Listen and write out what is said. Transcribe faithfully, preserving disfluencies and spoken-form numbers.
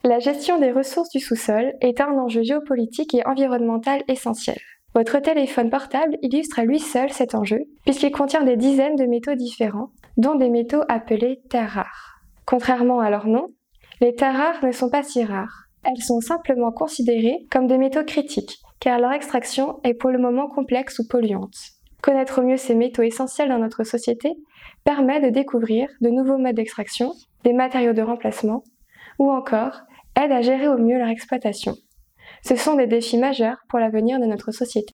La gestion des ressources du sous-sol est un enjeu géopolitique et environnemental essentiel. Votre téléphone portable illustre à lui seul cet enjeu, puisqu'il contient des dizaines de métaux différents, dont des métaux appelés terres rares. Contrairement à leur nom, les terres rares ne sont pas si rares. Elles sont simplement considérées comme des métaux critiques, car leur extraction est pour le moment complexe ou polluante. Connaître mieux ces métaux essentiels dans notre société permet de découvrir de nouveaux modes d'extraction, des matériaux de remplacement, ou encore aide à gérer au mieux leur exploitation. Ce sont des défis majeurs pour l'avenir de notre société.